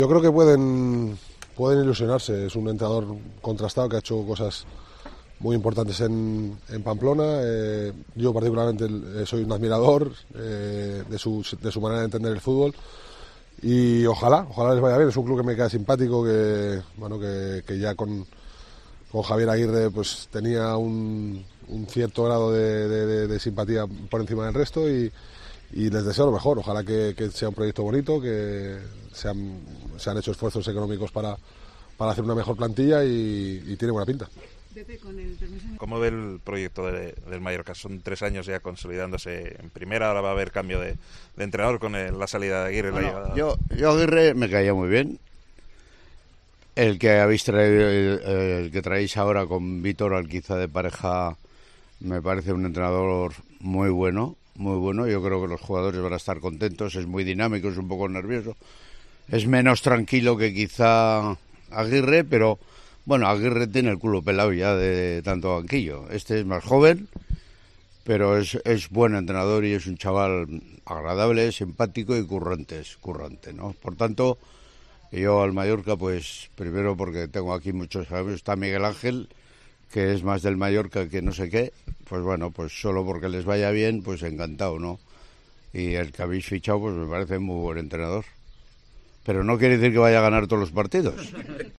Yo creo que pueden ilusionarse. Es un entrenador contrastado que ha hecho cosas muy importantes en Pamplona. Yo particularmente soy un admirador de su manera de entender el fútbol y ojalá les vaya bien. Es un club que me queda simpático, que ya con Javier Aguirre pues tenía un cierto grado de simpatía por encima del resto y les deseo lo mejor. Ojalá que sea un proyecto bonito, que se han hecho esfuerzos económicos para hacer una mejor plantilla y tiene buena pinta. ¿Cómo ve el proyecto del Mallorca? Son 3 años ya consolidándose en primera, ahora va a haber cambio de entrenador con la salida de Aguirre. Bueno, yo Aguirre me caía muy bien. El que habéis traído, el que traéis ahora con Vítor Alquiza de pareja, me parece un entrenador muy bueno, muy bueno. Yo creo que los jugadores van a estar contentos. Es muy dinámico, es un poco nervioso. Es menos tranquilo que quizá Aguirre, pero bueno, Aguirre tiene el culo pelado ya de tanto banquillo. Este es más joven, pero es buen entrenador y es un chaval agradable, simpático y currante, ¿no? Por tanto, yo al Mallorca, pues primero porque tengo aquí muchos amigos, está Miguel Ángel, que es más del Mallorca que no sé qué, pues bueno, pues solo porque les vaya bien, pues encantado, ¿no? Y el que habéis fichado, pues me parece muy buen entrenador. Pero no quiere decir que vaya a ganar todos los partidos.